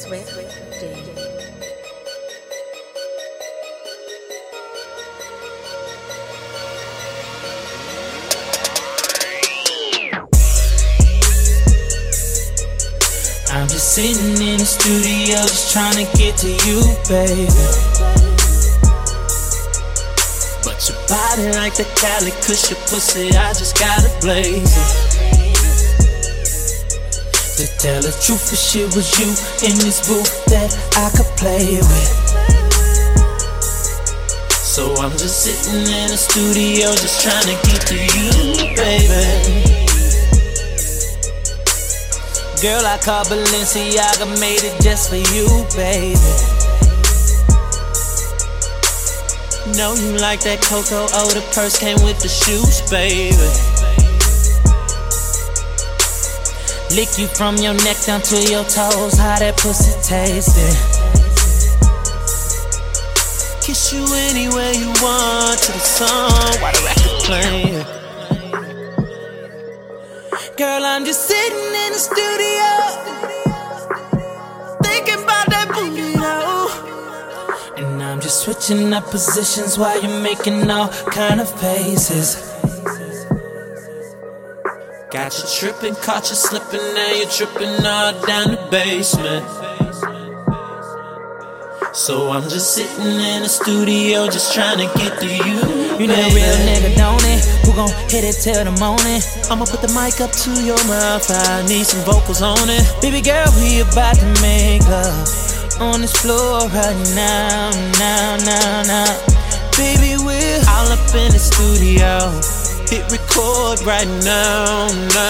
Swift Jam. I'm just sitting in the studio, just trying to get to you, baby. But your body like the Cali, cause your pussy, I just gotta blaze it. To tell the truth, if shit was you in this booth that I could play with. So I'm just sitting in the studio, just trying to get to you, baby. Girl, I call Balenciaga, made it just for you, baby. Know you like that Coco, oh, the purse came with the shoes, baby. Lick you from your neck down to your toes, how that pussy tasting. Kiss you anywhere you want, to the song, while the record playing. Girl, I'm just sitting in the studio, thinking about that booty, though. And I'm just switching up positions while you're making all kind of faces. Got you tripping, caught you slipping, now you're tripping all down the basement. So I'm just sitting in the studio, just trying to get to you. You know a real nigga, don't it? Who gon' hit it till the morning? I'ma put the mic up to your mouth, I need some vocals on it. Baby girl, we about to make love on this floor right now, now. Baby, we're all up in the studio, hit record right now.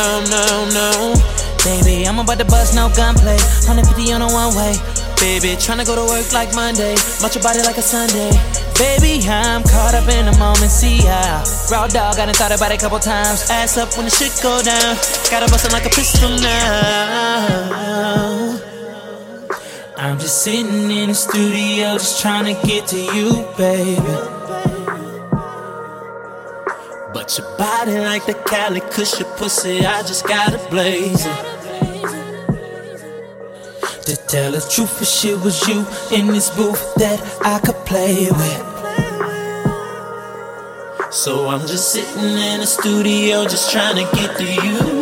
Baby, I'm about to bust no gunplay, 150 on a one-way. Baby, tryna go to work like Monday, watch your body like a Sunday. Baby, I'm caught up in the moment, see how raw dog, I done thought about it a couple times. Ass up when the shit go down, gotta bust it like a pistol now. I'm just sitting in the studio, just tryna get to you, baby. But your body like the Cali, cause your pussy, I just gotta blaze it. To tell the truth, if shit was you in this booth that I could play with. So I'm just sitting in the studio, just trying to get to you.